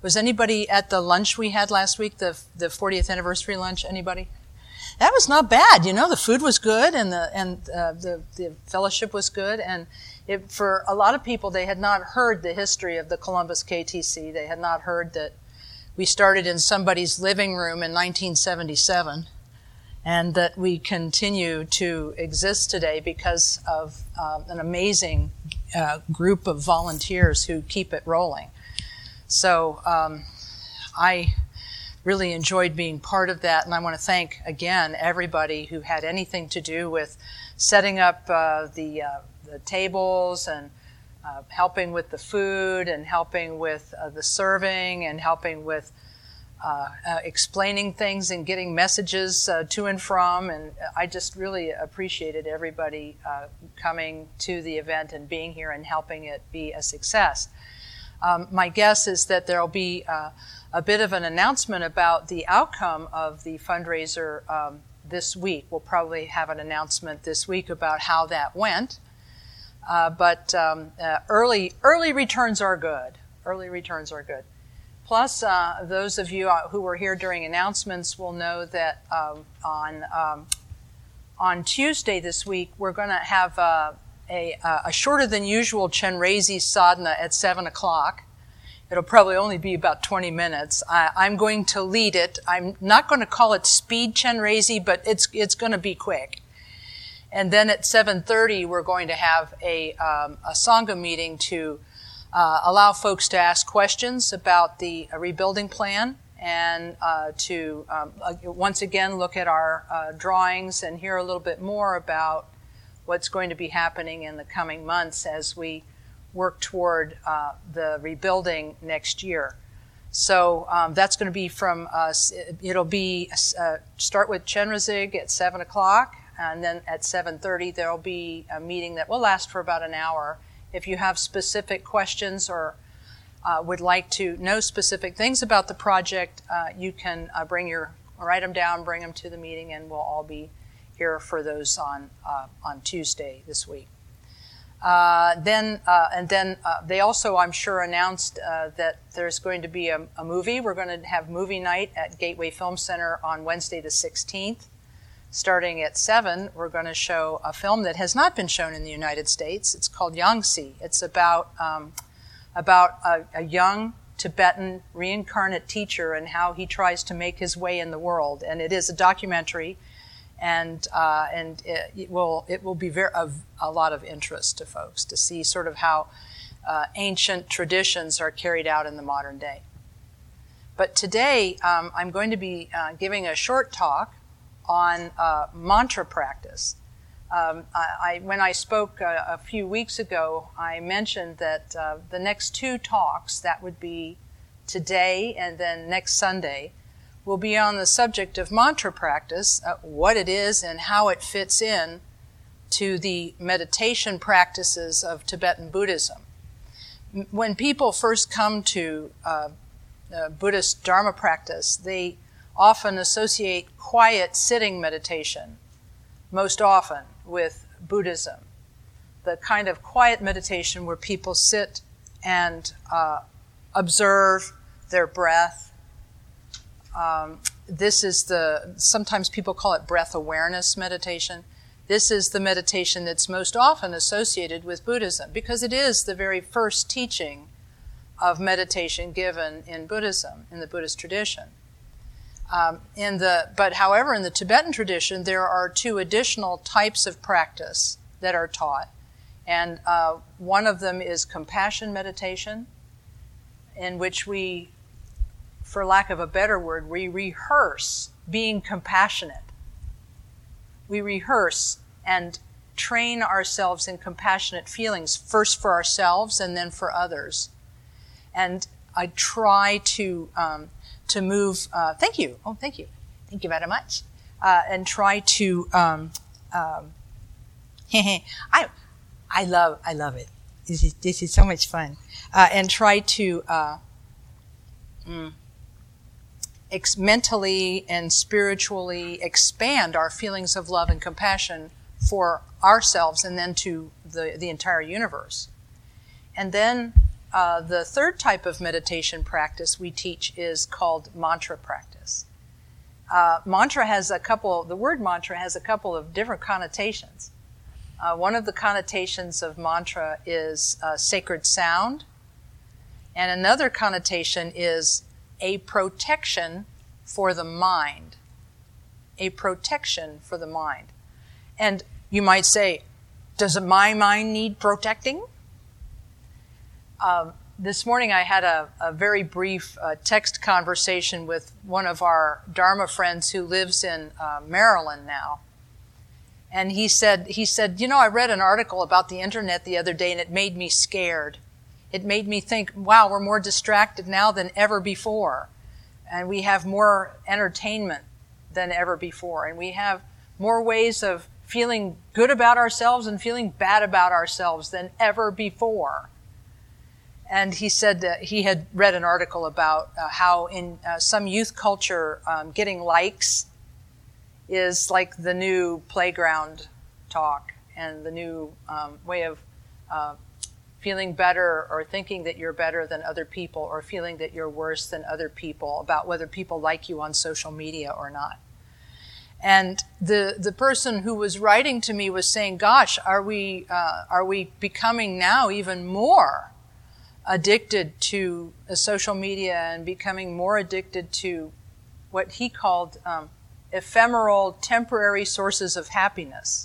Was anybody at the lunch we had last week, the 40th anniversary lunch? Anybody? That was not bad. You know, the food was good, and the fellowship was good, and for a lot of people, they had not heard the history of the Columbus KTC. They had not heard that we started in somebody's living room in 1977, and that we continue to exist today because of an amazing group of volunteers who keep it rolling. So I really enjoyed being part of that, and I want to thank, again, everybody who had anything to do with setting up the tables and helping with the food and helping with the serving and helping with explaining things and getting messages to and from. And I just really appreciated everybody coming to the event and being here and helping it be a success. My guess is that there'll be a bit of an announcement about the outcome of the fundraiser this week. We'll probably have an announcement this week about how that went. But early returns are good. Early returns are good. Plus, those of you who were here during announcements will know that on Tuesday this week, we're going to have a shorter than usual Chenrezig sadhana at 7 o'clock. It'll probably only be about 20 minutes. I'm going to lead it. I'm not going to call it speed Chenrezig, but it's going to be quick. And then at 7:30, we're going to have a Sangha meeting to allow folks to ask questions about the rebuilding plan and to once again look at our drawings and hear a little bit more about what's going to be happening in the coming months as we work toward the rebuilding next year. So that's going to be from it'll be start with Chenrezig at 7 o'clock, and then at 7:30 there'll be a meeting that will last for about an hour. If you have specific questions or would like to know specific things about the project, you can write them down, bring them to the meeting, and we'll all be here for those on Tuesday this week. Then they also, I'm sure, announced that there's going to be a movie. We're going to have movie night at Gateway Film Center on Wednesday the 16th. Starting at 7, we're going to show a film that has not been shown in the United States. It's called Yangtze. It's about a young Tibetan reincarnate teacher and how he tries to make his way in the world. And it is a documentary, and it will be a lot of interest to folks to see sort of how ancient traditions are carried out in the modern day. But today, I'm going to be giving a short talk on mantra practice. When I spoke a few weeks ago, I mentioned that the next 2 talks, that would be today and then next Sunday, will be on the subject of mantra practice, what it is and how it fits in to the meditation practices of Tibetan Buddhism. When people first come to Buddhist Dharma practice, they often associate quiet sitting meditation, most often with Buddhism. The kind of quiet meditation where people sit and observe their breath. This is sometimes people call it breath awareness meditation. This is the meditation that's most often associated with Buddhism because it is the very first teaching of meditation given in Buddhism, in the Buddhist tradition. But however, in the Tibetan tradition, there are 2 additional types of practice that are taught. And one of them is compassion meditation, in which we, for lack of a better word, we rehearse being compassionate. We rehearse and train ourselves in compassionate feelings, first for ourselves and then for others. And I try to move, thank you very much, and try to, I love it. This is so much fun, and try to mentally and spiritually expand our feelings of love and compassion for ourselves and then to the entire universe. And then the third type of meditation practice we teach is called mantra practice. The word mantra has a couple of different connotations. One of the connotations of mantra is sacred sound, and another connotation is a protection for the mind. A protection for the mind. And you might say, does my mind need protecting? This morning I had a very brief text conversation with one of our Dharma friends who lives in Maryland now. And he said, I read an article about the internet the other day and it made me scared. It made me think, wow, we're more distracted now than ever before. And we have more entertainment than ever before. And we have more ways of feeling good about ourselves and feeling bad about ourselves than ever before. And he said that he had read an article about how in some youth culture, getting likes is like the new playground talk and the new way of feeling better or thinking that you're better than other people or feeling that you're worse than other people about whether people like you on social media or not. And the person who was writing to me was saying, gosh, are we becoming now even more addicted to social media and becoming more addicted to what he called ephemeral, temporary sources of happiness.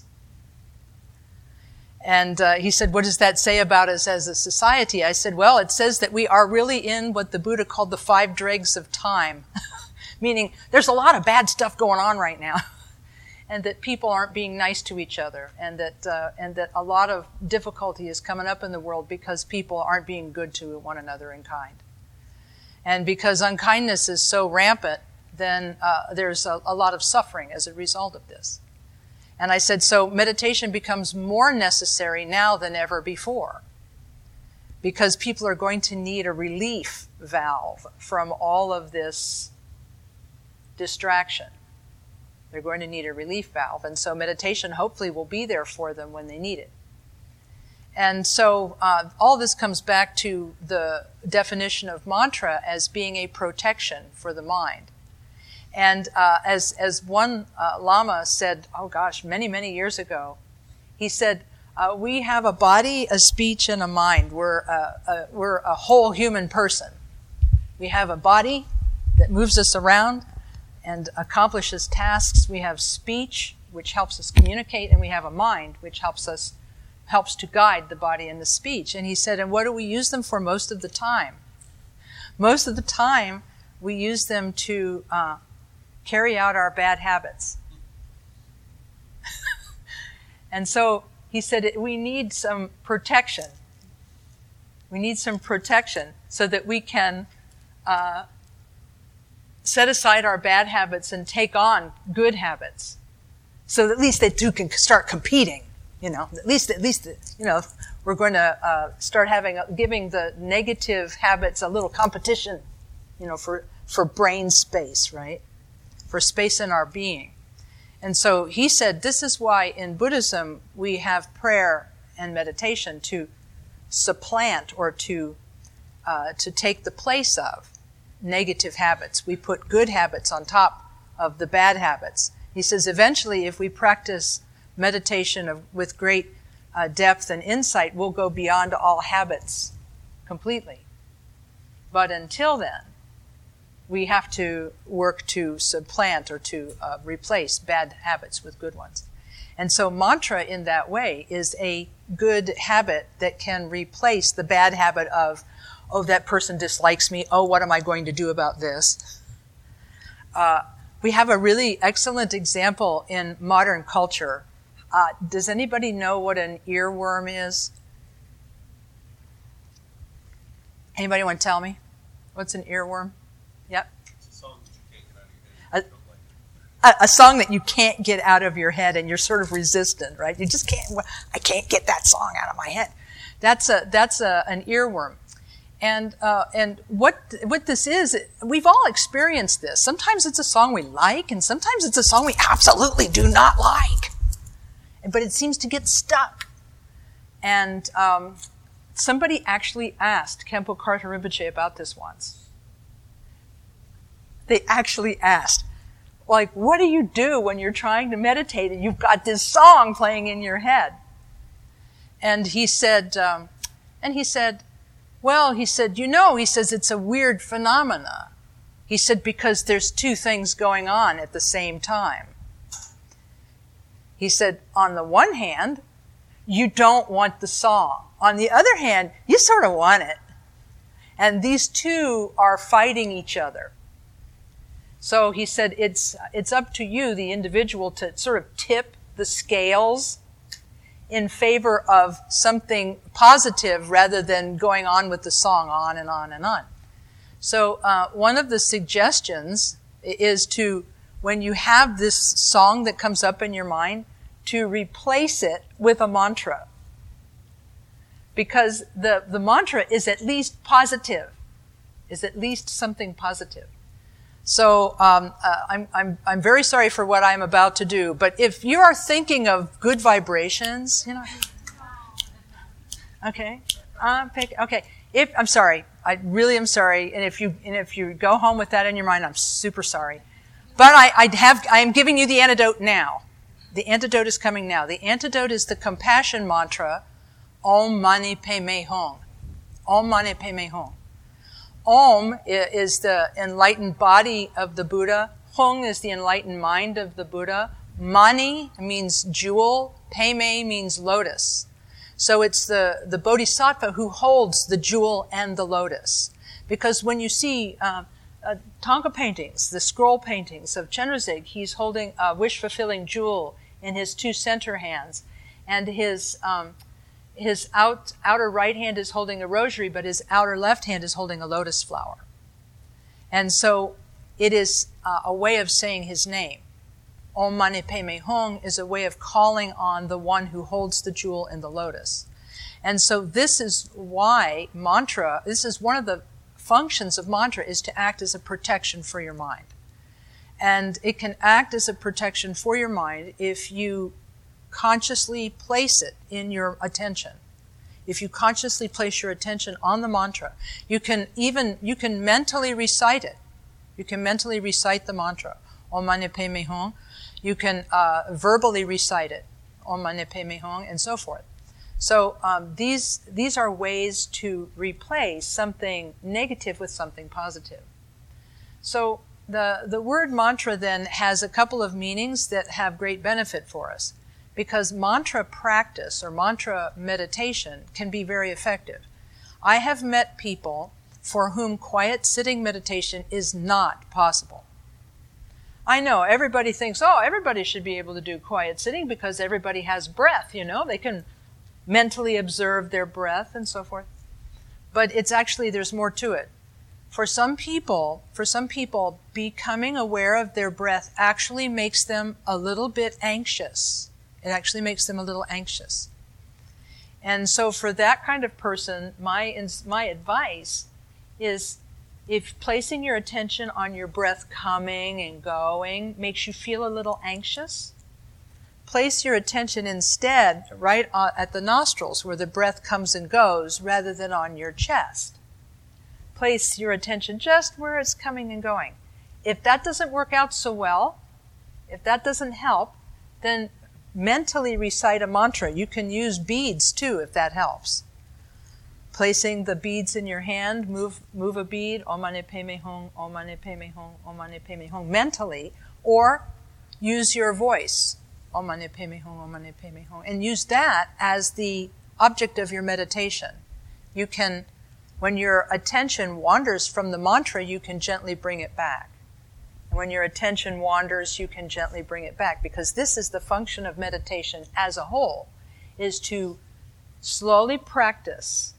And he said, what does that say about us as a society? I said, well, it says that we are really in what the Buddha called the 5 dregs of time, meaning there's a lot of bad stuff going on right now. And that people aren't being nice to each other, and that a lot of difficulty is coming up in the world because people aren't being good to one another in kind. And because unkindness is so rampant, then there's a lot of suffering as a result of this. And I said, so meditation becomes more necessary now than ever before, because people are going to need a relief valve from all of this distraction. They're going to need a relief valve. And so meditation hopefully will be there for them when they need it. And so all this comes back to the definition of mantra as being a protection for the mind. And as one Lama said, oh gosh, many, many years ago, he said, we have a body, a speech, and a mind. We're a whole human person. We have a body that moves us around and accomplishes tasks. We have speech, which helps us communicate, and we have a mind, which helps to guide the body and the speech. And he said, and what do we use them for most of the time? Most of the time, we use them to carry out our bad habits. And so he said, we need some protection. We need some protection so that we can set aside our bad habits and take on good habits, so that at least they two can start competing. At least, we're going to start giving the negative habits a little competition, for brain space, right? For space in our being. And so he said, this is why in Buddhism we have prayer and meditation to supplant or to take the place of negative habits. We put good habits on top of the bad habits. He says eventually if we practice meditation with great depth and insight, we'll go beyond all habits completely. But until then, we have to work to supplant or to replace bad habits with good ones. And so mantra in that way is a good habit that can replace the bad habit of, oh, that person dislikes me. Oh, what am I going to do about this? We have a really excellent example in modern culture. Does anybody know what an earworm is? Anybody want to tell me? What's an earworm? Yep. A song that you can't get out of your head, and you're sort of resistant, right? You just can't. I can't get that song out of my head. That's an earworm. And what this is, we've all experienced this. Sometimes it's a song we like, and sometimes it's a song we absolutely do not like. But it seems to get stuck. And Somebody actually asked Khenpo Karthar Rinpoche about this once. They actually asked, like, what do you do when you're trying to meditate and you've got this song playing in your head? And he said, well, he said, he says it's a weird phenomena. He said, because there's two things going on at the same time. He said, on the one hand, you don't want the song. On the other hand, you sort of want it. And these two are fighting each other. So he said, it's up to you, the individual, to sort of tip the scales in favor of something positive rather than going on with the song on and on and on. So one of the suggestions is to, when you have this song that comes up in your mind, to replace it with a mantra. Because the mantra is at least positive, is at least something positive. So I'm very sorry for what I'm about to do, but if you are thinking of good vibrations, okay, okay. I'm sorry, I really am sorry, and if you go home with that in your mind, I'm super sorry. But I am giving you the antidote now. The antidote is coming now. The antidote is the compassion mantra, Om Mani Padme Hum. Om Mani Padme Hum. Om is the enlightened body of the Buddha. Hung is the enlightened mind of the Buddha. Mani means jewel. Padme means lotus. So it's the bodhisattva who holds the jewel and the lotus. Because when you see Thangka paintings, the scroll paintings of Chenrezig, he's holding a wish-fulfilling jewel in his two center hands. And his outer right hand is holding a rosary, but his outer left hand is holding a lotus flower. And so it is a way of saying his name. Om Mani Padme Hum is a way of calling on the one who holds the jewel in the lotus. And so this is why mantra, this is one of the functions of mantra, is to act as a protection for your mind. And it can act as a protection for your mind if you consciously place it in your attention. If you consciously place your attention on the mantra, you can mentally recite it. You can mentally recite the mantra, Om Mani Padme Hum. You can verbally recite it, Om Mani Padme Hum, and so forth. So these are ways to replace something negative with something positive. So the word mantra then has a couple of meanings that have great benefit for us, because mantra practice or mantra meditation can be very effective. I have met people for whom quiet sitting meditation is not possible. I know everybody thinks, everybody should be able to do quiet sitting because everybody has breath, they can mentally observe their breath and so forth. But it's actually, there's more to it. For some people, becoming aware of their breath actually makes them a little bit anxious. It actually makes them a little anxious. And so for that kind of person, my advice is, if placing your attention on your breath coming and going makes you feel a little anxious, place your attention instead right at the nostrils where the breath comes and goes rather than on your chest. Place your attention just where it's coming and going. If that doesn't work out so well, if that doesn't help, then mentally recite a mantra. You can use beads too if that helps. Placing the beads in your hand, move a bead, Om Mani Padme Hum, Om Mani Padme Hum, Om Mani Padme Hum, mentally, or use your voice, Om Mani Padme Hum, Om Mani Padme Hum, and use that as the object of your meditation. You can, when your attention wanders from the mantra, you can gently bring it back. And when your attention wanders, you can gently bring it back, because this is the function of meditation as a whole, is to slowly practice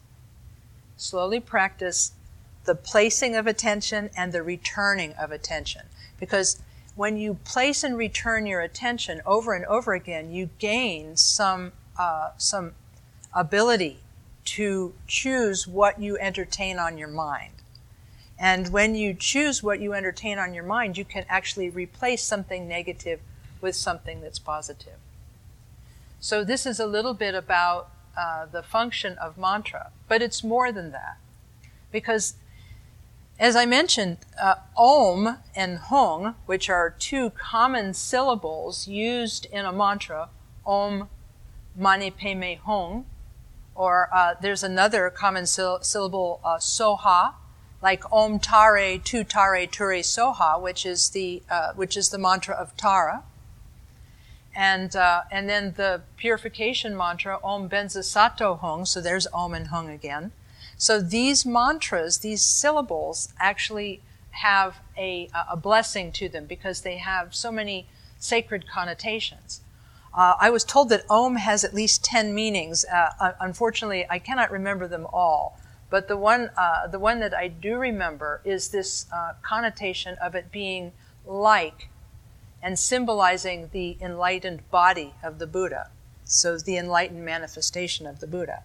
the placing of attention and the returning of attention. Because when you place and return your attention over and over again, you gain some ability to choose what you entertain on your mind. And when you choose what you entertain on your mind, you can actually replace something negative with something that's positive. So this is a little bit about the function of mantra, but it's more than that. Because, as I mentioned, Om and Hung, which are two common syllables used in a mantra, Om Mani Padme Hum, or there's another common syllable, Soha, like Om Tare Tu Tare Ture Soha, which is the mantra of Tara, and then the purification mantra Om Benza Sato Hung. So there's Om and Hung again. So these mantras, these syllables, actually have a blessing to them because they have so many sacred connotations. I was told that Om has at least 10 meanings. Unfortunately, I cannot remember them all. But the one that I do remember is this connotation of it being like and symbolizing the enlightened body of the Buddha. So the enlightened manifestation of the Buddha.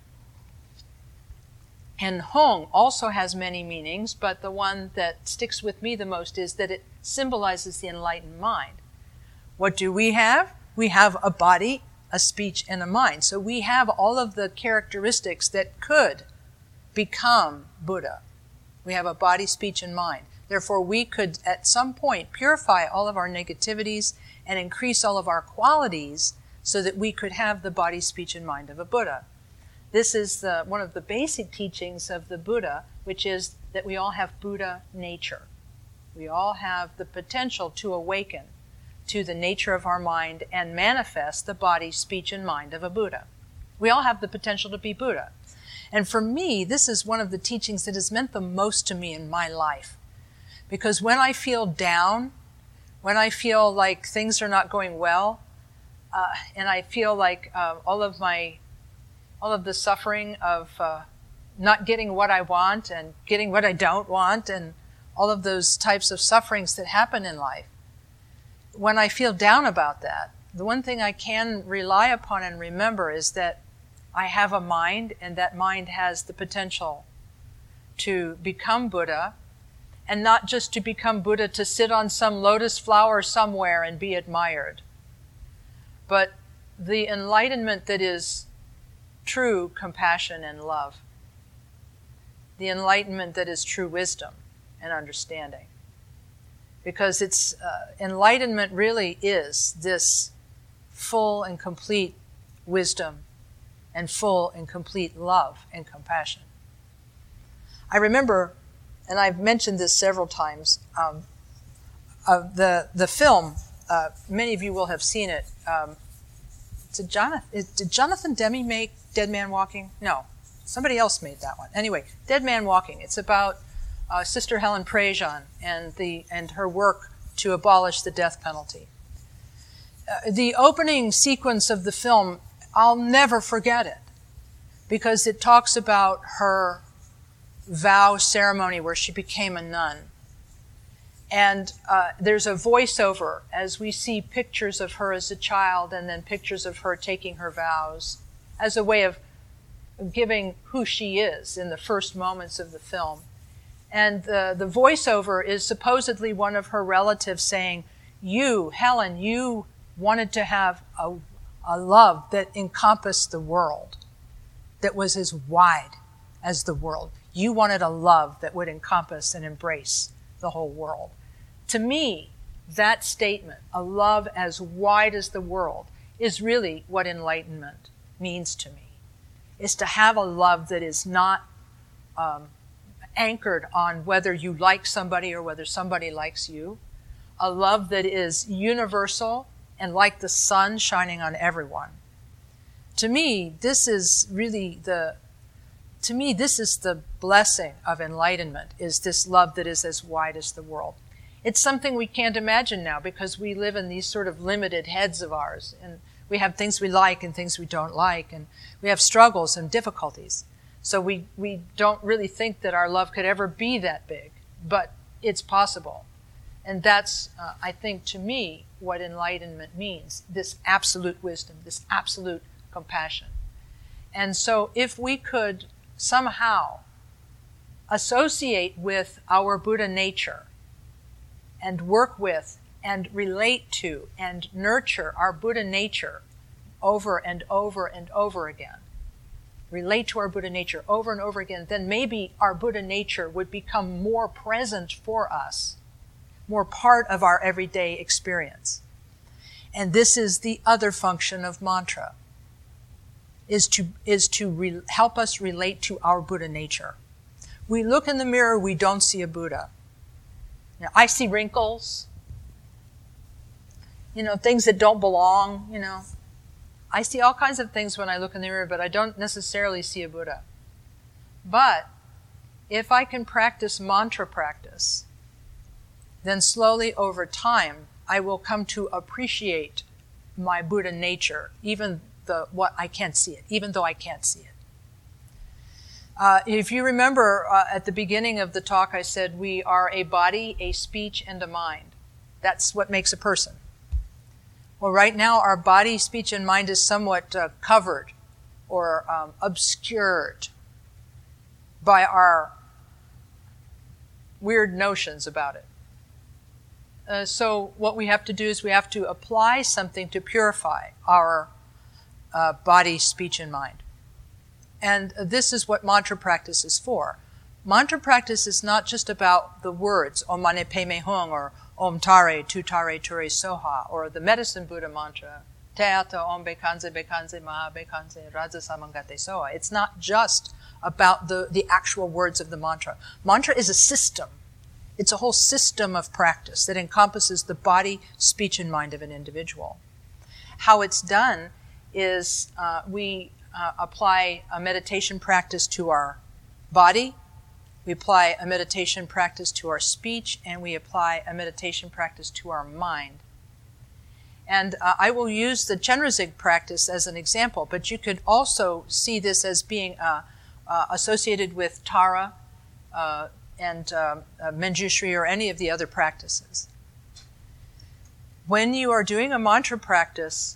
And Hong also has many meanings, but the one that sticks with me the most is that it symbolizes the enlightened mind. What do we have? We have a body, a speech, and a mind. So we have all of the characteristics that could become Buddha. We have a body, speech, and mind. Therefore, we could, at some point, purify all of our negativities and increase all of our qualities so that we could have the body, speech, and mind of a Buddha. This is one of the basic teachings of the Buddha, which is that we all have Buddha nature. We all have the potential to awaken to the nature of our mind and manifest the body, speech, and mind of a Buddha. We all have the potential to be Buddha. And for me, this is one of the teachings that has meant the most to me in my life. Because when I feel down, when I feel like things are not going well, and I feel like all of the suffering of not getting what I want and getting what I don't want and all of those types of sufferings that happen in life, when I feel down about that, the one thing I can rely upon and remember is that I have a mind, and that mind has the potential to become Buddha, and not just to become Buddha to sit on some lotus flower somewhere and be admired, but the enlightenment that is true compassion and love, the enlightenment that is true wisdom and understanding. Because it's enlightenment really is this full and complete wisdom and full and complete love and compassion. I remember, and I've mentioned this several times, the film, many of you will have seen it. Did Jonathan Demme make Dead Man Walking? No, somebody else made that one. Anyway, Dead Man Walking. It's about Sister Helen Prejean and her work to abolish the death penalty. The opening sequence of the film, I'll never forget it, because it talks about her vow ceremony where she became a nun. And there's a voiceover as we see pictures of her as a child and then pictures of her taking her vows as a way of giving who she is in the first moments of the film. And the voiceover is supposedly one of her relatives saying, you, Helen, you wanted to have a love that encompassed the world, that was as wide as the world. You wanted a love that would encompass and embrace the whole world. To me, that statement, a love as wide as the world, is really what enlightenment means to me. Is to have a love that is not anchored on whether you like somebody or whether somebody likes you. A love that is universal and like the sun shining on everyone. To me, this is really the blessing of enlightenment, is this love that is as wide as the world. It's something we can't imagine now because we live in these sort of limited heads of ours, and we have things we like and things we don't like, and we have struggles and difficulties. So we don't really think that our love could ever be that big, but it's possible. And that's, I think, to me, what enlightenment means, this absolute wisdom, this absolute compassion. And so if we could somehow associate with our Buddha nature and work with and relate to and nurture our Buddha nature over and over and over again, relate to our Buddha nature over and over again, then maybe our Buddha nature would become more present for us, more part of our everyday experience. And this is the other function of mantra, is to help us relate to our Buddha nature. We look in the mirror, we don't see a Buddha. Now, I see wrinkles, things that don't belong, I see all kinds of things when I look in the mirror, but I don't necessarily see a Buddha. But if I can practice mantra practice, then slowly over time, I will come to appreciate my Buddha nature, even though I can't see it. If you remember at the beginning of the talk, I said we are a body, a speech, and a mind. That's what makes a person. Well, right now, our body, speech, and mind is somewhat covered or obscured by our weird notions about it. So what we have to do is we have to apply something to purify our body, speech, and mind. And this is what mantra practice is for. Mantra practice is not just about the words, Om Mani Padme Hung, or Om Tare, Tu Tare, Ture Soha, or the medicine Buddha mantra, Teata Om Bekanze, Bekanze, Maha Bekanze, Raja Samangate Soha. It's not just about the actual words of the mantra. Mantra is a system. It's a whole system of practice that encompasses the body, speech, and mind of an individual. How it's done is we apply a meditation practice to our body, we apply a meditation practice to our speech, and we apply a meditation practice to our mind. And I will use the Chenrezig practice as an example, but you could also see this as being associated with Tara and Manjushri or any of the other practices. When you are doing a mantra practice,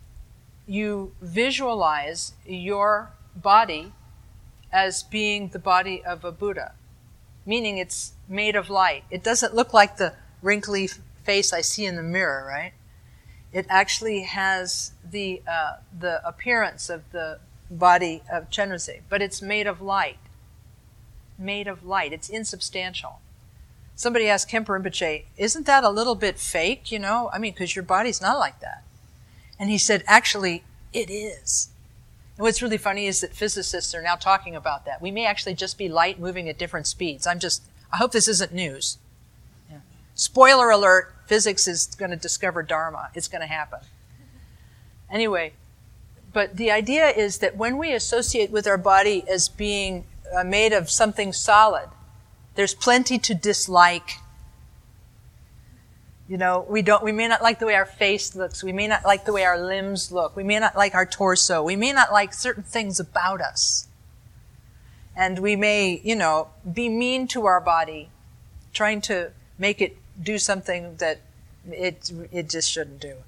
you visualize your body as being the body of a Buddha, meaning it's made of light. It doesn't look like the wrinkly face I see in the mirror, right? It actually has the appearance of the body of Chenrezig, but it's made of light. Made of light. It's insubstantial. Somebody asked Khenpo Rinpoche, isn't that a little bit fake, because your body's not like that. And he said, actually, it is. And what's really funny is that physicists are now talking about that. We may actually just be light moving at different speeds. I hope this isn't news. Yeah. Spoiler alert, physics is going to discover Dharma. It's going to happen. Anyway, but the idea is that when we associate with our body as being made of something solid, there's plenty to dislike. We may not like the way our face looks. We may not like the way our limbs look. We may not like our torso. We may not like certain things about us. And we may, be mean to our body, trying to make it do something that it just shouldn't do.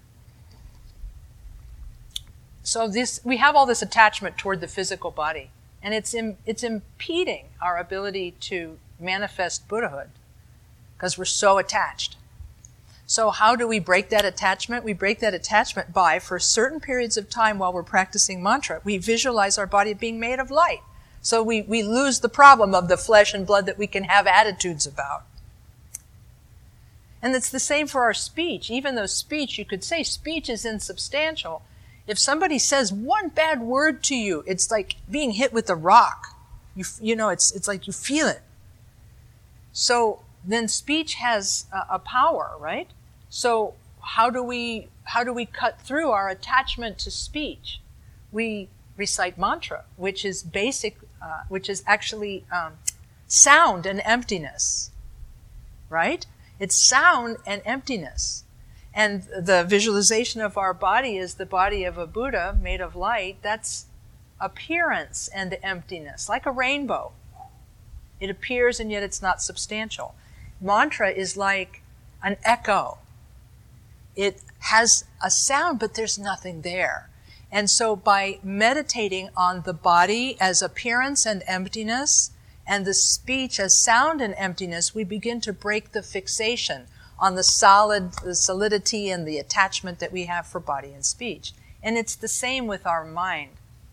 So we have all this attachment toward the physical body, and it's impeding our ability to manifest Buddhahood because we're so attached. So how do we break that attachment? We break that attachment by, for certain periods of time while we're practicing mantra, we visualize our body being made of light. So we lose the problem of the flesh and blood that we can have attitudes about. And it's the same for our speech. Even though you could say speech is insubstantial. If somebody says one bad word to you, it's like being hit with a rock. It's like you feel it. So then speech has a power, right? So how do we cut through our attachment to speech? We recite mantra, which is basic, which is actually sound and emptiness, right? It's sound and emptiness. And the visualization of our body is the body of a Buddha made of light. That's appearance and emptiness, like a rainbow. It appears and yet it's not substantial. Mantra is like an echo. It has a sound, but there's nothing there. And so by meditating on the body as appearance and emptiness, and the speech as sound and emptiness, we begin to break the fixation on the solidity and the attachment that we have for body and speech. And it's the same with our mind.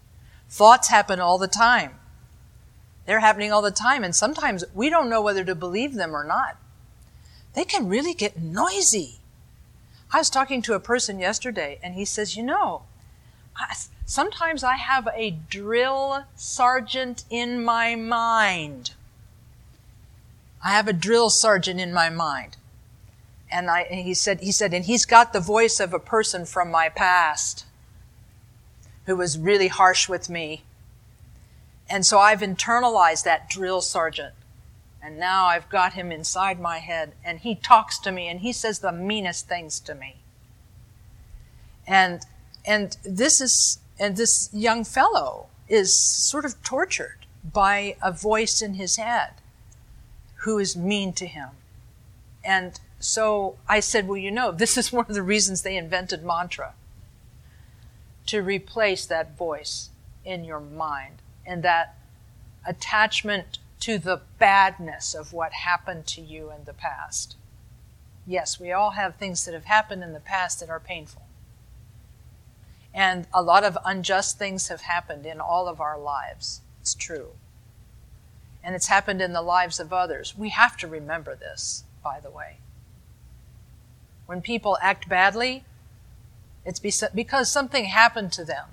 Thoughts happen all the time. They're happening all the time, and sometimes we don't know whether to believe them or not. They can really get noisy. I was talking to a person yesterday, and he says, sometimes I have a drill sergeant in my mind. I have a drill sergeant in my mind. And he said, and he's got the voice of a person from my past who was really harsh with me. And so I've internalized that drill sergeant. And now I've got him inside my head, and he talks to me, and he says the meanest things to me. And this young fellow is sort of tortured by a voice in his head who is mean to him. And so I said, this is one of the reasons they invented mantra, to replace that voice in your mind and that attachment to the badness of what happened to you in the past. Yes, we all have things that have happened in the past that are painful. And a lot of unjust things have happened in all of our lives. It's true. And it's happened in the lives of others. We have to remember this, by the way. When people act badly, it's because something happened to them.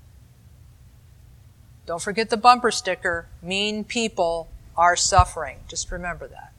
Don't forget the bumper sticker. Mean people are suffering. Just remember that.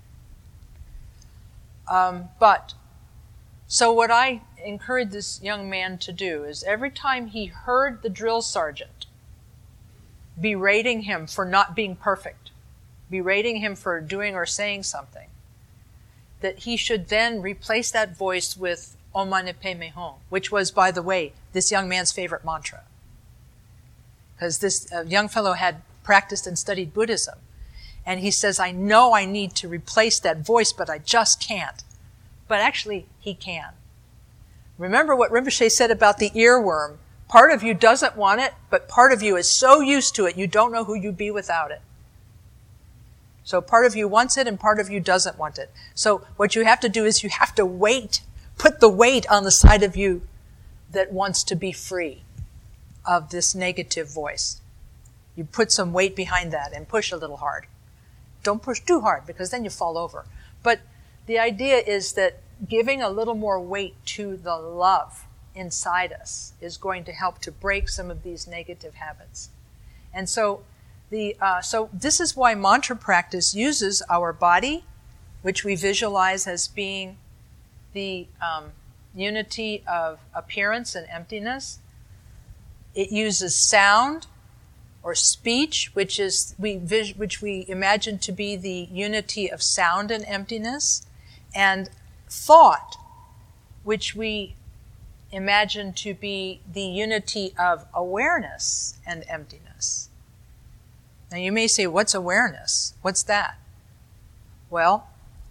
So what I encouraged this young man to do is every time he heard the drill sergeant berating him for not being perfect, berating him for doing or saying something, that he should then replace that voice with Om Mani Padme Hum, which was, by the way, this young man's favorite mantra. Because this young fellow had practiced and studied Buddhism. And he says, I know I need to replace that voice, but I just can't. But actually, he can. Remember what Rinpoche said about the earworm. Part of you doesn't want it, but part of you is so used to it, you don't know who you'd be without it. So part of you wants it and part of you doesn't want it. So what you have to do is you have to put the weight on the side of you that wants to be free of this negative voice. You put some weight behind that and push a little hard. Don't push too hard because then you fall over. But the idea is that giving a little more weight to the love inside us is going to help to break some of these negative habits. And so this is why mantra practice uses our body, which we visualize as being the unity of appearance and emptiness. It uses sound or speech, which we imagine to be the unity of sound and emptiness, and thought, which we imagine to be the unity of awareness and emptiness. Now you may say, what's awareness? What's that? Well,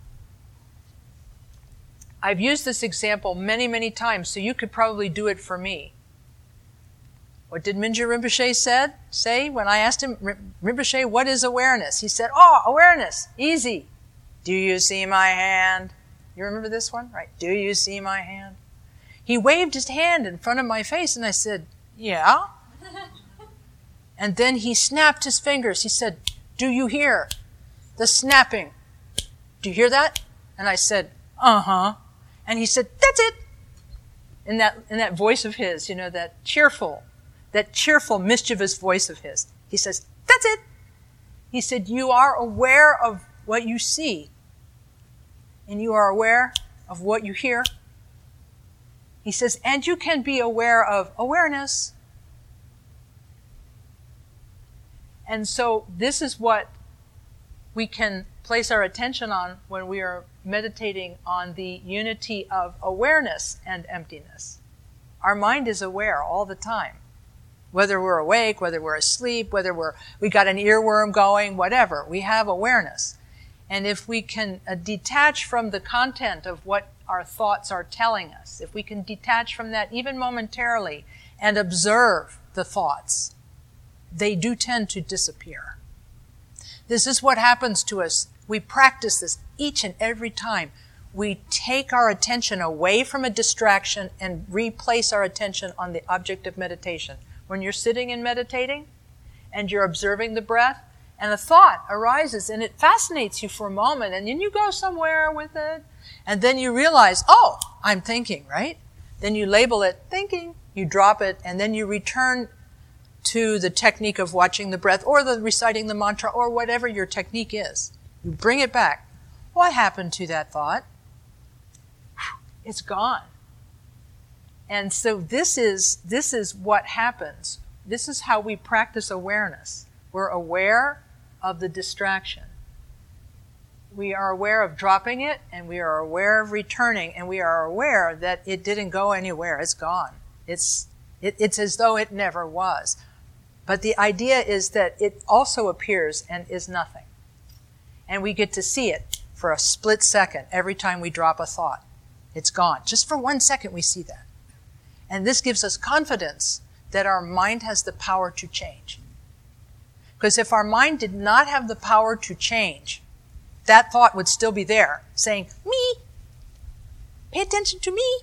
I've used this example many, many times, so you could probably do it for me. What did Mingyur Rinpoche say when I asked him, Rinpoche, what is awareness? He said, awareness, easy. Do you see my hand? You remember this one? Right. Do you see my hand? He waved his hand in front of my face, and I said, yeah. And then he snapped his fingers. He said, do you hear the snapping? Do you hear that? And I said, uh-huh. And he said, that's it. In that voice of his, that cheerful, mischievous voice of his. He says, that's it. He said, you are aware of what you see, and you are aware of what you hear. He says, and you can be aware of awareness. And so this is what we can place our attention on when we are meditating on the unity of awareness and emptiness. Our mind is aware all the time. Whether we're awake, whether we're asleep, whether we got an earworm going, whatever, we have awareness. And if we can detach from the content of what our thoughts are telling us, if we can detach from that even momentarily and observe the thoughts, they do tend to disappear. This is what happens to us. We practice this each and every time. We take our attention away from a distraction and replace our attention on the object of meditation. when you're sitting and meditating and you're observing the breath, and a thought arises and it fascinates you for a moment, and then you go somewhere with it, and then you realize, oh, I'm thinking, right? Then you label it thinking, you drop it, and then you return to the technique of watching the breath or the reciting the mantra or whatever your technique is. You bring it back. What happened to that thought? It's gone. And so this is what happens. This is how we practice awareness. We're aware of the distraction. We are aware of dropping it, and we are aware of returning, and we are aware that it didn't go anywhere. It's gone. It's as though it never was. But the idea is that it also appears and is nothing. And we get to see it for a split second every time we drop a thought. It's gone. Just for 1 second we see that. And this gives us confidence that our mind has the power to change. Because if our mind did not have the power to change, that thought would still be there, saying, me, pay attention to me.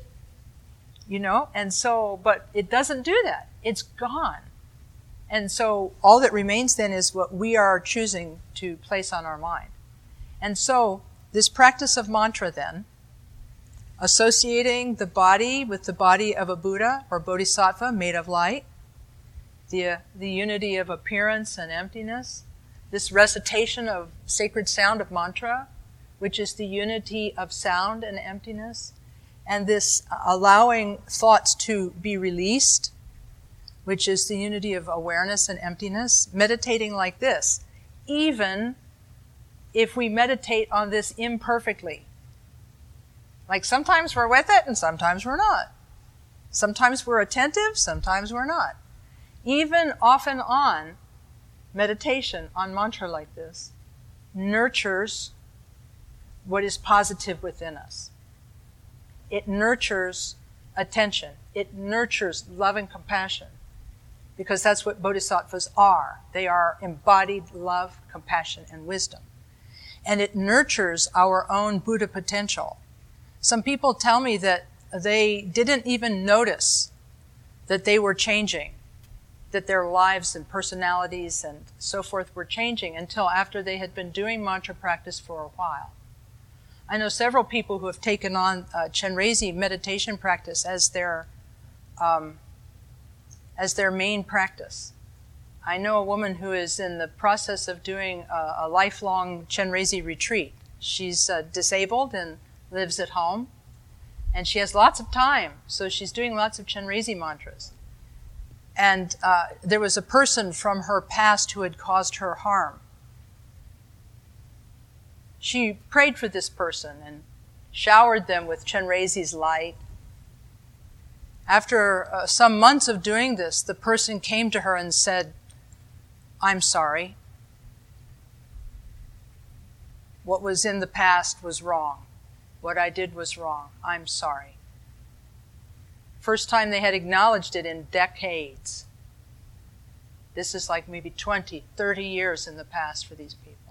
And so, but it doesn't do that. It's gone. And so all that remains then is what we are choosing to place on our mind. And so this practice of mantra then, associating the body with the body of a Buddha or Bodhisattva made of light, the unity of appearance and emptiness, this recitation of sacred sound of mantra, which is the unity of sound and emptiness, and this allowing thoughts to be released, which is the unity of awareness and emptiness, meditating like this, even if we meditate on this imperfectly. Like sometimes we're with it and sometimes we're not. Sometimes we're attentive, sometimes we're not. Even off and on, meditation on mantra like this nurtures what is positive within us. It nurtures attention. It nurtures love and compassion. Because that's what bodhisattvas are. They are embodied love, compassion, and wisdom. And it nurtures our own Buddha potential. Some people tell me that they didn't even notice that they were changing, that their lives and personalities and so forth were changing until after they had been doing mantra practice for a while. I know several people who have taken on Chenrezig meditation practice as their main practice. I know a woman who is in the process of doing a lifelong Chenrezig retreat. She's disabled and lives at home, and she has lots of time, so she's doing lots of Chenrezig mantras. And there was a person from her past who had caused her harm. She prayed for this person and showered them with Chenrezig's light. After some months of doing this, the person came to her and said, I'm sorry. What was in the past was wrong. What I did was wrong. I'm sorry. First time they had acknowledged it in decades. This is like maybe 20, 30 years in the past for these people.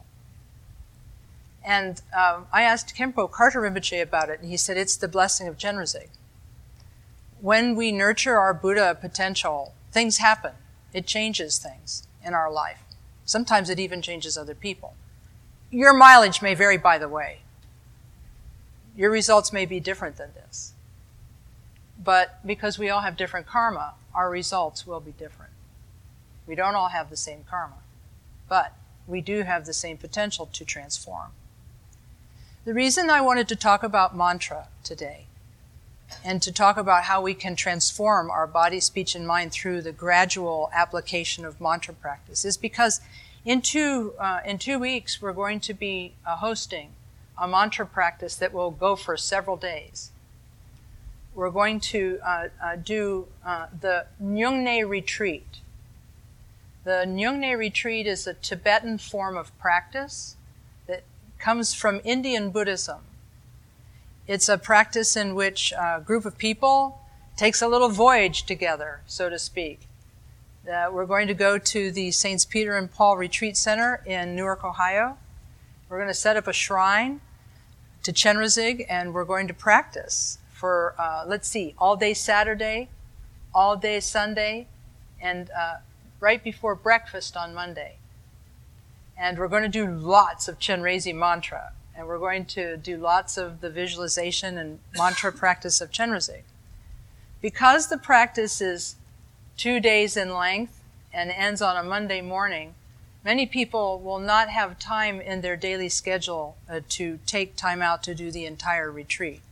And I asked Khenpo Karthar Rinpoche about it, and he said it's the blessing of Chenrezig. When we nurture our Buddha potential, things happen. It changes things in our life. Sometimes it even changes other people. Your mileage may vary, by the way. Your results may be different than this. But because we all have different karma, our results will be different. We don't all have the same karma, but we do have the same potential to transform. The reason I wanted to talk about mantra today and to talk about how we can transform our body, speech, and mind through the gradual application of mantra practice is because in 2 weeks we're going to be hosting a mantra practice that will go for several days. We're going to do the Nyungne retreat. The Nyungne retreat is a Tibetan form of practice that comes from Indian Buddhism. It's a practice in which a group of people takes a little voyage together, so to speak. We're going to go to the Saints Peter and Paul Retreat Center in Newark, Ohio. We're going to set up a shrine to Chenrezig, and we're going to practice for, all day Saturday, all day Sunday, and right before breakfast on Monday. And we're going to do lots of Chenrezig mantra, and we're going to do lots of the visualization and mantra practice of Chenrezig. Because the practice is 2 days in length and ends on a Monday morning, many people will not have time in their daily schedule to take time out to do the entire retreat.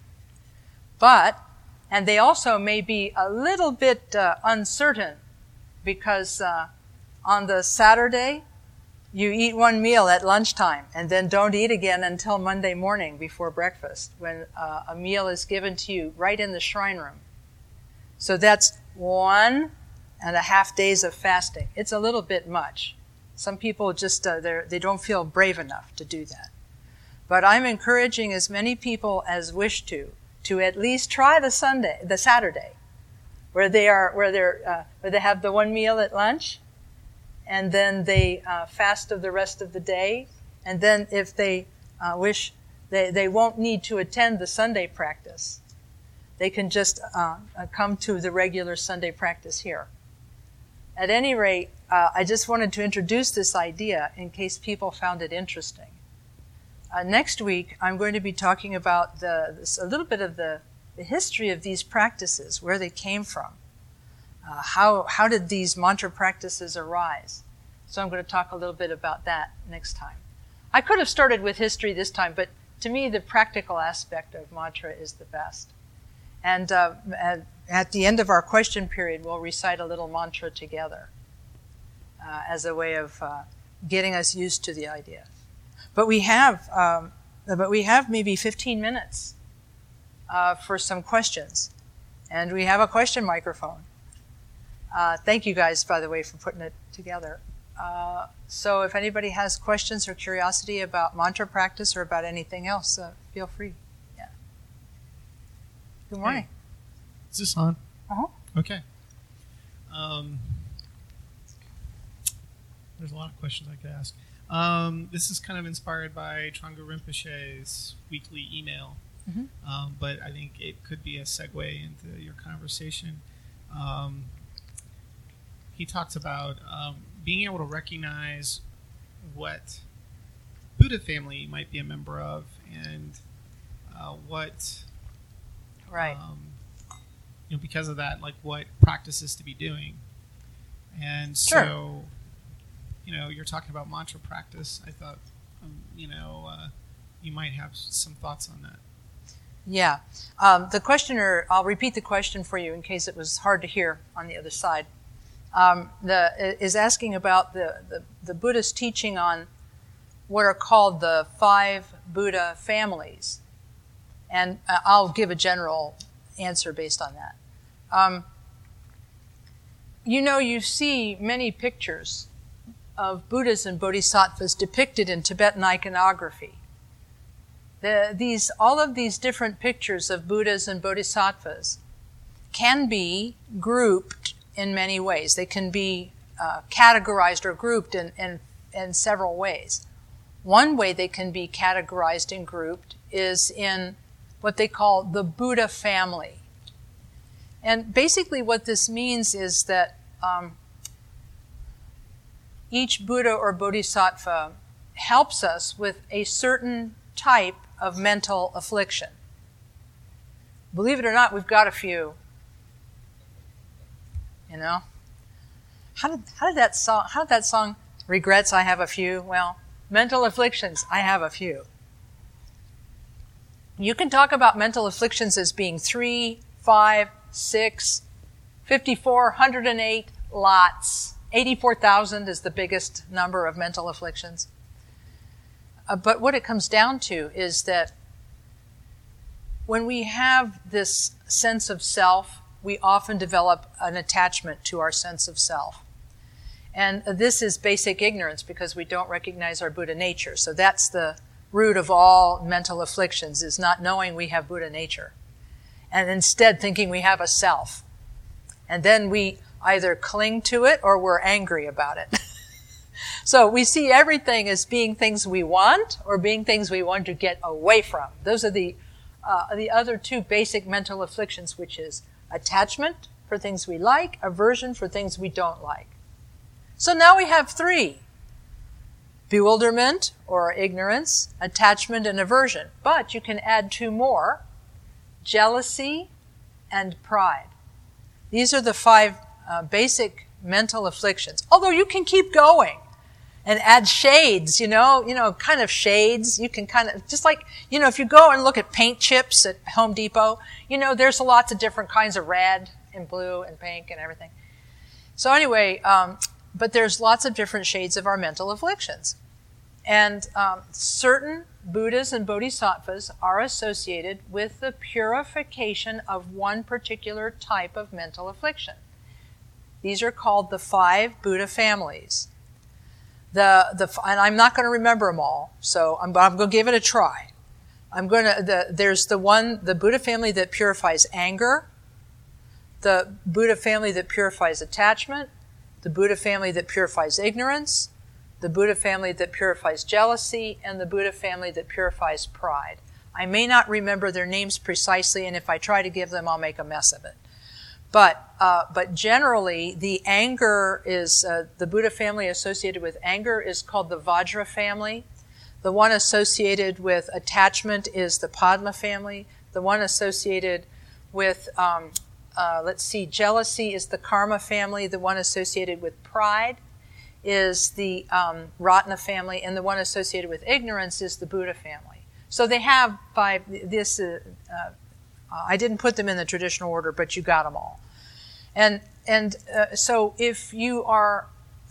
And they also may be a little bit uncertain because on the Saturday, you eat one meal at lunchtime and then don't eat again until Monday morning before breakfast when a meal is given to you right in the shrine room. So that's 1.5 days of fasting. It's a little bit much. Some people just, they don't feel brave enough to do that. But I'm encouraging as many people as wish to at least try the Saturday, where they have the one meal at lunch, and then they fast of the rest of the day, and then if they wish, they won't need to attend the Sunday practice. They can just come to the regular Sunday practice here. At any rate, I just wanted to introduce this idea in case people found it interesting. Next week, I'm going to be talking about a little bit of the history of these practices, where they came from. How did these mantra practices arise? So I'm going to talk a little bit about that next time. I could have started with history this time, but to me, the practical aspect of mantra is the best. And at the end of our question period, we'll recite a little mantra together as a way of getting us used to the idea. But we have maybe 15 minutes for some questions, and we have a question microphone. Thank you guys, by the way, for putting it together. So if anybody has questions or curiosity about mantra practice or about anything else, feel free. Yeah. Good morning. Hey. Is this on? Uh-huh. Okay. There's a lot of questions I could ask. This is kind of inspired by Trungpa Rinpoche's weekly email, but I think it could be a segue into your conversation. He talks about being able to recognize what Buddha family you might be a member of, and what, right, because of that, like what practices to be doing. And sure. So, you're talking about mantra practice. I thought, you might have some thoughts on that. Yeah. The questioner, I'll repeat the question for you in case it was hard to hear on the other side. Is asking about the Buddhist teaching on what are called the 5 Buddha families. And I'll give a general answer based on that. You see many pictures of Buddhas and Bodhisattvas depicted in Tibetan iconography. All of these different pictures of Buddhas and Bodhisattvas can be grouped in many ways. They can be categorized or grouped in several ways. One way they can be categorized and grouped is in what they call the Buddha family. And basically what this means is that each Buddha or Bodhisattva helps us with a certain type of mental affliction. Believe it or not, we've got a few. How did that song, Regrets, I Have a Few? Well, mental afflictions, I have a few. You can talk about mental afflictions as being 3, 5, 6, 54, 108, lots. 84,000 is the biggest number of mental afflictions. But what it comes down to is that when we have this sense of self, we often develop an attachment to our sense of self. And this is basic ignorance because we don't recognize our Buddha nature. So that's the root of all mental afflictions, is not knowing we have Buddha nature. And instead thinking we have a self. And then we either cling to it or we're angry about it. So we see everything as being things we want or being things we want to get away from. Those are the other 2 basic mental afflictions, which is attachment for things we like, aversion for things we don't like. So now we have 3. Bewilderment or ignorance, attachment and aversion. But you can add 2 more, jealousy and pride. These are the 5 basic mental afflictions. Although you can keep going and add shades, kind of shades. You can kind of, just like, if you go and look at paint chips at Home Depot, there's lots of different kinds of red and blue and pink and everything. So anyway, but there's lots of different shades of our mental afflictions. And certain Buddhas and Bodhisattvas are associated with the purification of one particular type of mental affliction. These are called the 5 Buddha families. And I'm not going to remember them all, so I'm going to give it a try. There's the Buddha family that purifies anger, the Buddha family that purifies attachment, the Buddha family that purifies ignorance, the Buddha family that purifies jealousy, and the Buddha family that purifies pride. I may not remember their names precisely, and if I try to give them, I'll make a mess of it. But generally, the anger is, the Buddha family associated with anger is called the Vajra family. The one associated with attachment is the Padma family. The one associated with, jealousy is the Karma family. The one associated with pride is the Ratna family. And the one associated with ignorance is the Buddha family. So they have 5, I didn't put them in the traditional order, but you got them all. So if you are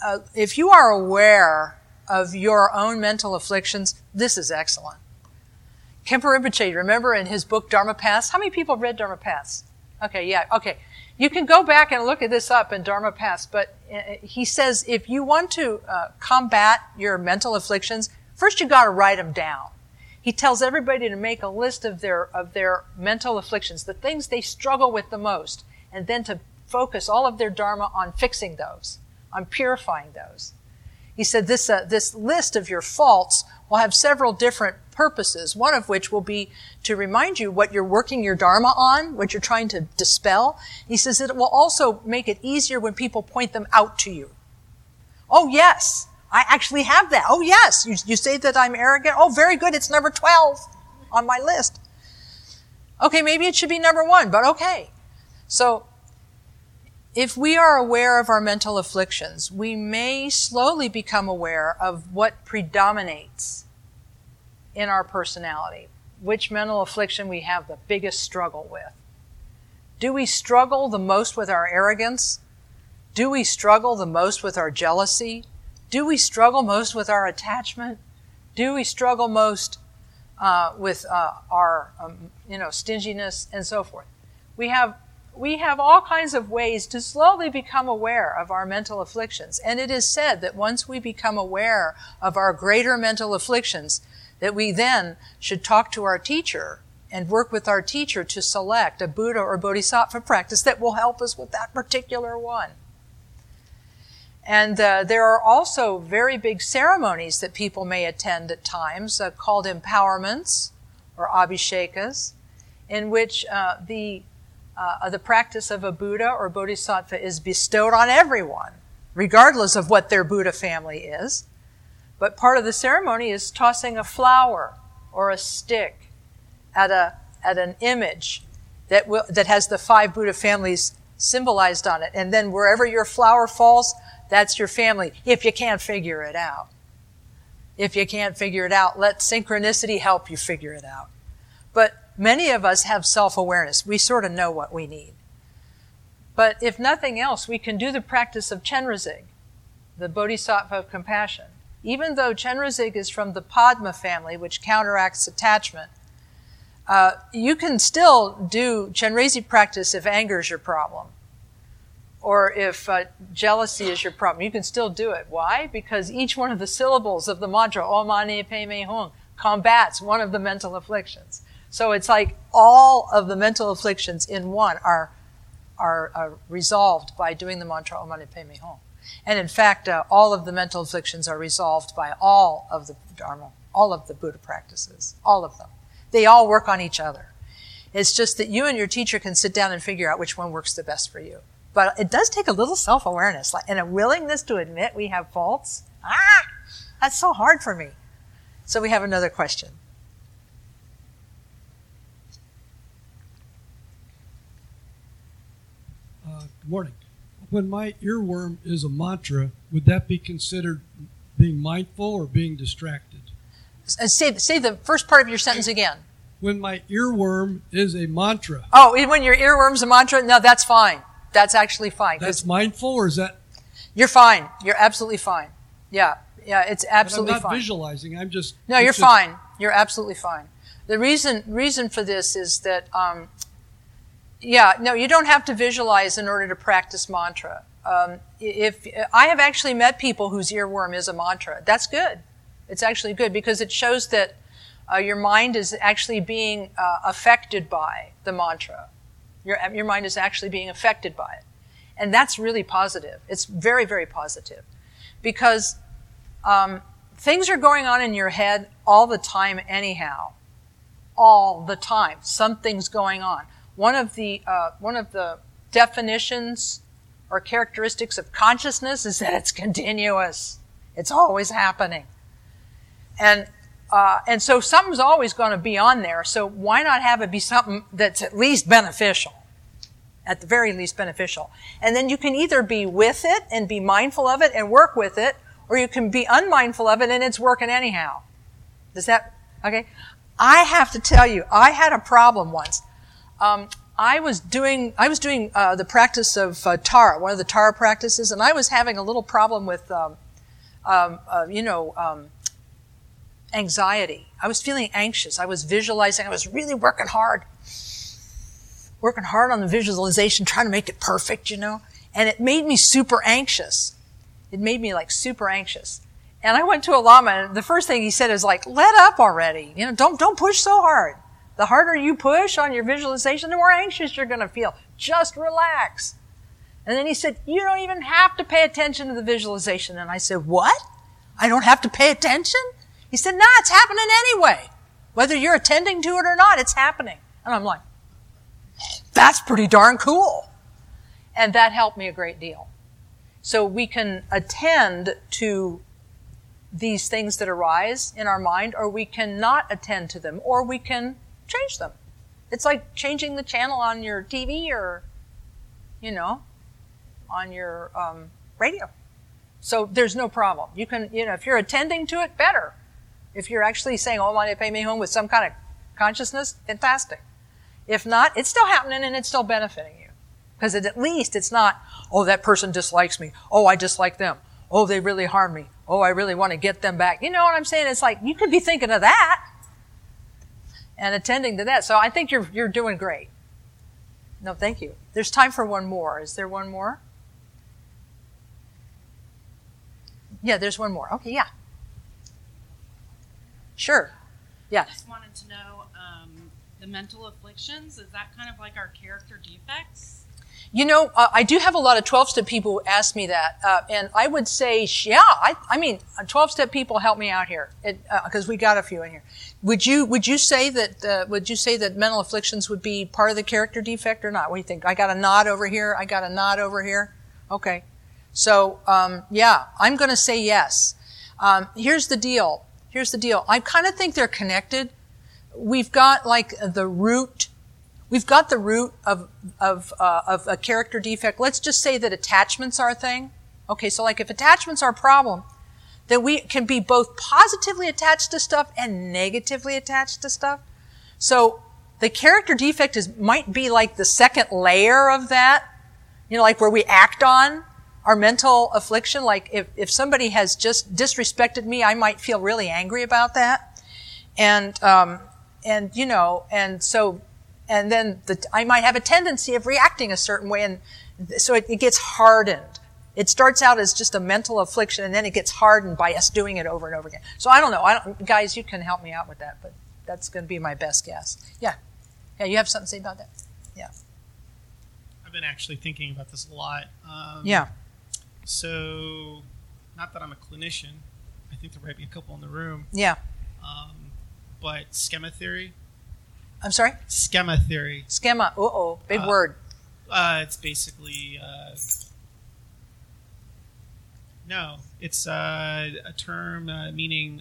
aware of your own mental afflictions, this is excellent. Khenpo Rinpoche, remember in his book Dharma Paths? How many people have read Dharma Paths? Okay. You can go back and look at this up in Dharma Paths, but he says if you want to combat your mental afflictions, first you got to write them down. He tells everybody to make a list of their mental afflictions, the things they struggle with the most, and then to focus all of their dharma on fixing those, on purifying those. He said this list of your faults will have several different purposes, one of which will be to remind you what you're working your dharma on, what you're trying to dispel. He says it will also make it easier when people point them out to you. Oh, yes, I actually have that. Oh, yes, you say that I'm arrogant. Oh, very good, it's number 12 on my list. Okay, maybe it should be number 1, but okay. So, if we are aware of our mental afflictions, we may slowly become aware of what predominates in our personality, which mental affliction we have the biggest struggle with. Do we struggle the most with our arrogance? Do we struggle the most with our jealousy? Do we struggle most with our attachment? Do we struggle most with our stinginess and so forth? We have all kinds of ways to slowly become aware of our mental afflictions. And it is said that once we become aware of our greater mental afflictions, that we then should talk to our teacher and work with our teacher to select a Buddha or Bodhisattva practice that will help us with that particular one. And there are also very big ceremonies that people may attend at times called empowerments or abhishekas, in which the practice of a Buddha or Bodhisattva is bestowed on everyone, regardless of what their Buddha family is. But part of the ceremony is tossing a flower or a stick at an image that has the 5 Buddha families symbolized on it. And then wherever your flower falls, that's your family, if you can't figure it out. If you can't figure it out, let synchronicity help you figure it out. But many of us have self-awareness. We sort of know what we need. But if nothing else, we can do the practice of Chenrezig, the Bodhisattva of compassion. Even though Chenrezig is from the Padma family, which counteracts attachment, you can still do Chenrezig practice if anger is your problem, or if jealousy is your problem. You can still do it. Why? Because each one of the syllables of the mantra, Om Mani Padme Hum, combats one of the mental afflictions. So it's like all of the mental afflictions in one are resolved by doing the mantra Om Mani Padme Hum. And in fact, all of the mental afflictions are resolved by all of the Dharma, all of the Buddha practices, all of them. They all work on each other. It's just that you and your teacher can sit down and figure out which one works the best for you. But it does take a little self-awareness and a willingness to admit we have faults. That's so hard for me. So we have another question. Good morning. When my earworm is a mantra, would that be considered being mindful or being distracted? Say the first part of your sentence again. When my earworm is a mantra. Oh, when your earworm's a mantra? No, that's fine. That's actually fine. That's mindful, or is that? You're fine. You're absolutely fine. Yeah, it's absolutely fine. I'm not visualizing. I'm just. No, you're fine. You're absolutely fine. The reason for this is that, you don't have to visualize in order to practice mantra. If I have actually met people whose earworm is a mantra, that's good. It's actually good because it shows that your mind is actually being affected by the mantra. Your mind is actually being affected by it. And that's really positive. It's very, very positive. Because things are going on in your head all the time anyhow. All the time. Something's going on. One of the definitions or characteristics of consciousness is that it's continuous. It's always happening. And so something's always going to be on there. So why not have it be something that's at least beneficial? At the very least beneficial. And then you can either be with it and be mindful of it and work with it, or you can be unmindful of it and it's working anyhow. Okay? I have to tell you, I had a problem once. I was doing the practice of Tara, one of the Tara practices, and I was having a little problem with, anxiety. I was feeling anxious. I was visualizing. I was really working hard on the visualization, trying to make it perfect, and it made me super anxious. It made me super anxious. And I went to a Lama, and the first thing he said is let up already. Don't push so hard. The harder you push on your visualization, the more anxious you're going to feel. Just relax. And then he said, you don't even have to pay attention to the visualization. And I said, what? I don't have to pay attention? He said, no, it's happening anyway. Whether you're attending to it or not, it's happening. And I'm like, that's pretty darn cool. And that helped me a great deal. So we can attend to these things that arise in our mind, or we can not attend to them, or we can change them. It's like changing the channel on your TV or, on your radio. So there's no problem. You can, if you're attending to it, better. If you're actually saying, oh, might I pay me home with some kind of consciousness, fantastic. If not, it's still happening and it's still benefiting you. Because at least it's not, oh, that person dislikes me. Oh, I dislike them. Oh, they really harm me. Oh, I really want to get them back. You know what I'm saying? It's like, you could be thinking of that and attending to that. So I think you're doing great. No, thank you. There's time for one more. Is there one more? Yeah, there's one more. Okay, yeah. Sure. Yeah. I just wanted to know, the mental afflictions, is that kind of like our character defects? I do have a lot of 12-step people who ask me that, and I would say, yeah, I mean, 12-step people help me out here, because we got a few in here. Would you say that mental afflictions would be part of the character defect or not? What do you think? I got a nod over here. I got a nod over here. Okay, so yeah, I'm going to say yes. Here's the deal. I kind of think they're connected. We've got the root. We've got the root of a character defect. Let's just say that attachments are a thing. Okay, so if attachments are a problem, then we can be both positively attached to stuff and negatively attached to stuff. So the character defect might be the second layer of that, where we act on our mental affliction. If somebody has just disrespected me, I might feel really angry about that. And then I might have a tendency of reacting a certain way, and so it gets hardened. It starts out as just a mental affliction, and then it gets hardened by us doing it over and over again. So I don't know. Guys, you can help me out with that, but that's going to be my best guess. Yeah. Yeah, you have something to say about that? Yeah. I've been actually thinking about this a lot. Yeah. So, not that I'm a clinician. I think there might be a couple in the room. Yeah. But schema theory, I'm sorry? Schema theory. Schema. Big word. It's basically it's a term meaning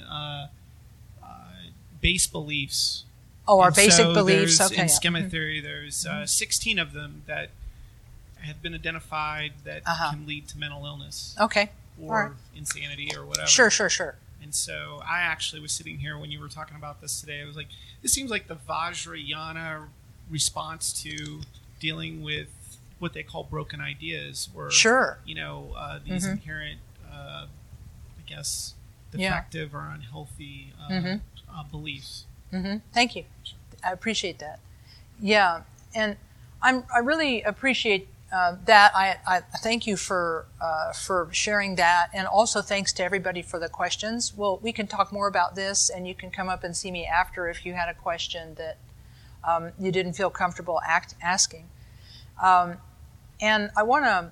base beliefs. Oh, our And basic so beliefs. there's- Okay. In yeah. schema theory, there's 16 of them that have been identified that can lead to mental illness Okay. or All right. insanity or whatever. Sure. And so I actually was sitting here when you were talking about this today. I was like, this seems like the Vajrayana response to dealing with what they call broken ideas, or Sure. these inherent, I guess, defective or unhealthy beliefs. Thank you. I appreciate that. Yeah, and I really appreciate that. I thank you for sharing that, and also thanks to everybody for the questions. Well, we can talk more about this, and you can come up and see me after if you had a question that you didn't feel comfortable asking. And I want to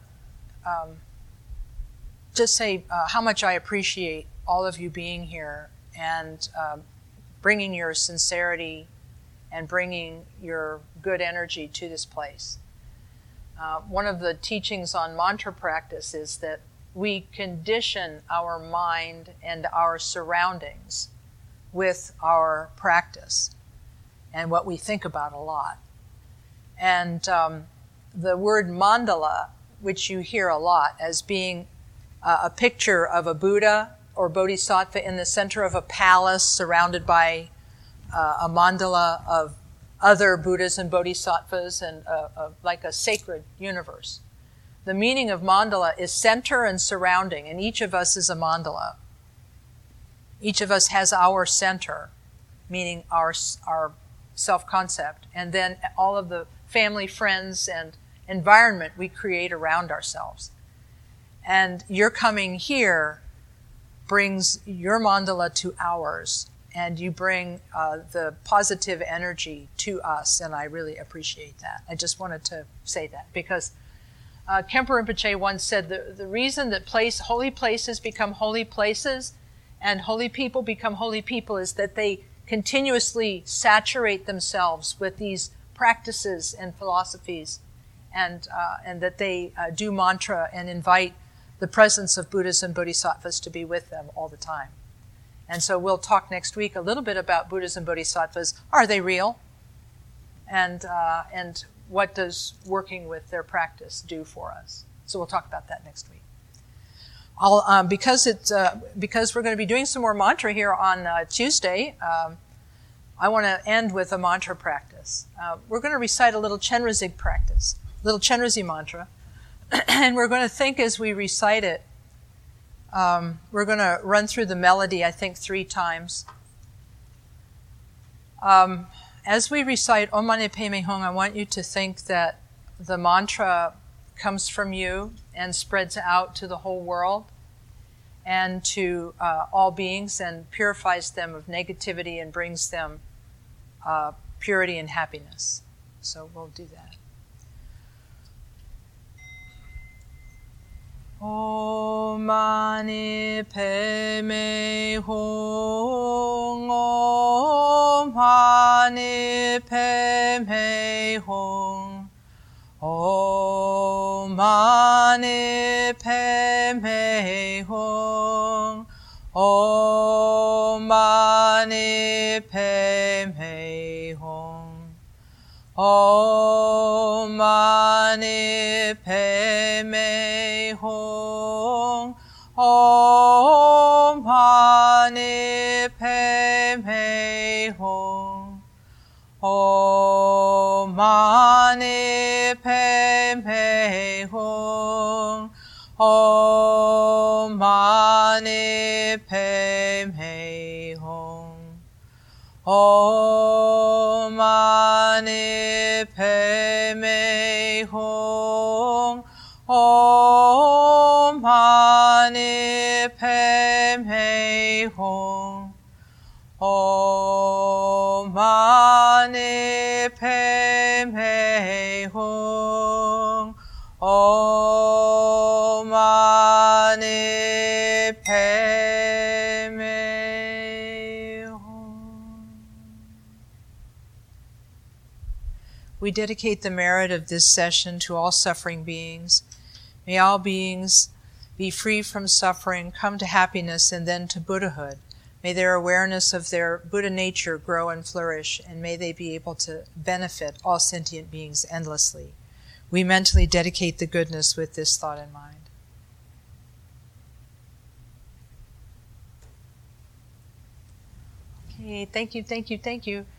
just say how much I appreciate all of you being here and bringing your sincerity and bringing your good energy to this place. One of the teachings on mantra practice is that we condition our mind and our surroundings with our practice and what we think about a lot. And the word mandala, which you hear a lot as being a picture of a Buddha or Bodhisattva in the center of a palace surrounded by a mandala of other Buddhas and Bodhisattvas and like a sacred universe. The meaning of mandala is center and surrounding, and each of us is a mandala. Each of us has our center, meaning our self-concept, and then all of the family, friends, and environment we create around ourselves. And your coming here brings your mandala to ours, and you bring the positive energy to us, and I really appreciate that. I just wanted to say that because Khenpo Rinpoche once said the reason that holy places become holy places and holy people become holy people is that they continuously saturate themselves with these practices and philosophies, and that they do mantra and invite the presence of Buddhas and Bodhisattvas to be with them all the time. And so we'll talk next week a little bit about Buddhas and Bodhisattvas. Are they real? And what does working with their practice do for us? So we'll talk about that next week. Because we're going to be doing some more mantra here on Tuesday, I want to end with a mantra practice. We're going to recite a little Chenrezig practice, little Chenrezi mantra, and we're going to think as we recite it. We're going to run through the melody, I think, 3 times. As we recite Om Mani Padme Hum, I want you to think that the mantra comes from you and spreads out to the whole world and to all beings and purifies them of negativity and brings them purity and happiness. So we'll do that. Om Mani Padme Hum, Om Mani Padme Hum, Om Mani Padme Hum, Om Mani Padme Hum, Om Mani Padme Hum, Om Mani Padme Hum, Om Mani Padme Hum, Om Mani Padme Hum, Om Mani Padme Hum, Om Mani Padme Hum, Om Mani Padme Hum, Om Mani Padme Hum. We dedicate the merit of this session to all suffering beings. May all beings be free from suffering, come to happiness, and then to Buddhahood. May their awareness of their Buddha nature grow and flourish, and may they be able to benefit all sentient beings endlessly. We mentally dedicate the goodness with this thought in mind. Okay, thank you, thank you, thank you.